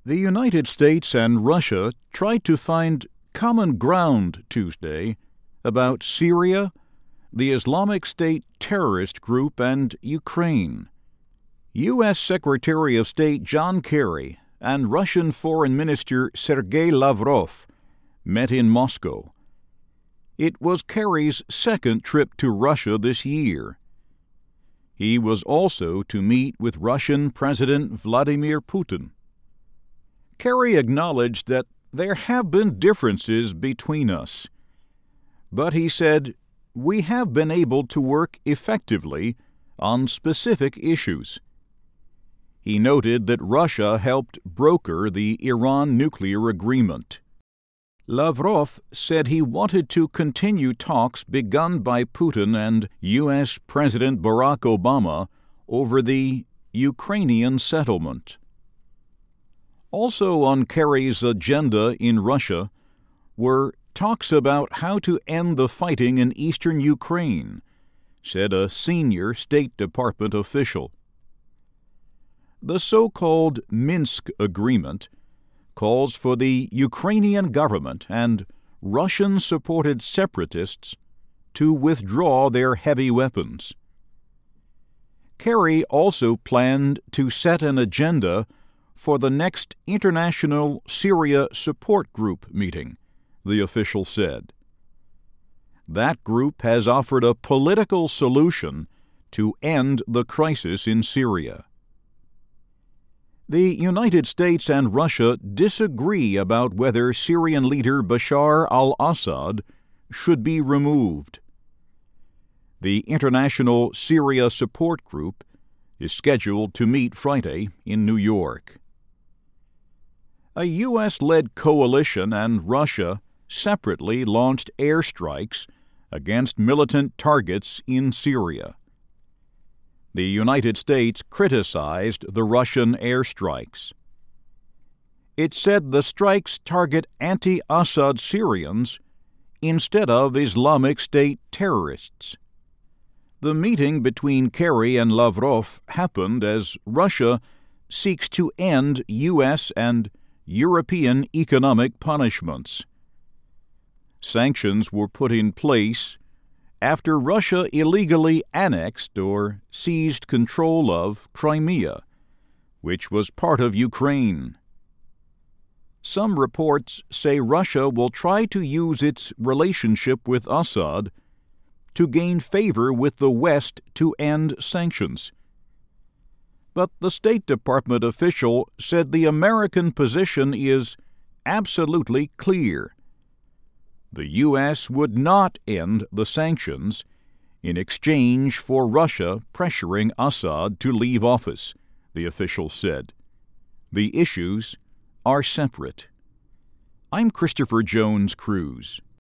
The United States and Russia tried to find common ground Tuesday about Syria, the Islamic State terrorist group, and Ukraine. U.S. Secretary of State John Kerry and Russian Foreign Minister Sergei Lavrov met in Moscow. It was Kerry's second trip to Russia this year. He was also to meet with Russian President Vladimir Putin. Kerry acknowledged that there have been differences between us, but he said, "We have been able to work effectively on specific issues." He noted that Russia helped broker the Iran nuclear agreement. Lavrov said he wanted to continue talks begun by Putin and U.S. President Barack Obama over the Ukrainian settlement. Also on Kerry's agenda in Russia were talks about how to end the fighting in eastern Ukraine, said a senior State Department official. The so-called Minsk Agreement calls for the Ukrainian government and Russian-supported separatists to withdraw their heavy weapons. Kerry also planned to set an agenda for the next International Syria Support Group meeting, the official said. That group has offered a political solution to end the crisis in Syria. The United States and Russia disagree about whether Syrian leader Bashar al-Assad should be removed. The International Syria Support Group is scheduled to meet Friday in New York. A U.S.-led coalition and Russia separately launched airstrikes against militant targets in Syria. The United States criticized the Russian airstrikes. It said the strikes target anti-Assad Syrians instead of Islamic State terrorists. The meeting between Kerry and Lavrov happened as Russia seeks to end U.S. and European economic punishments. Sanctions were put in place after Russia illegally annexed or seized control of Crimea, which was part of Ukraine. Some reports say Russia will try to use its relationship with Assad to gain favor with the West to end sanctions. But the State Department official said the American position is absolutely clear. The U.S. would not end the sanctions in exchange for Russia pressuring Assad to leave office, the official said. The issues are separate. I'm Christopher Jones Cruz.